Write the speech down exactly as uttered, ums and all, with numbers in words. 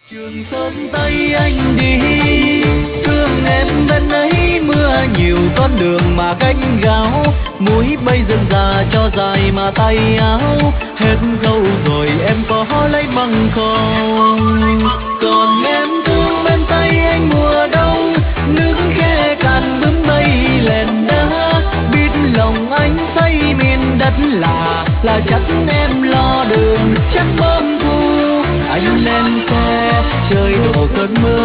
Trường Sơn Tây anh đi, thương em bên ấy mưa nhiều con đường mà canh gáo, muối bay dần già cho dài mà tay áo, hết dâu rồi em có lấy bằng không? Còn em thương bên Tây anh mùa đông, nước khe cạn bướm mây lèn đá, biết lòng anh xây miền đất là là chắc em lo đường chắc bom thu. Anh lên xe trời đổ cơn mưa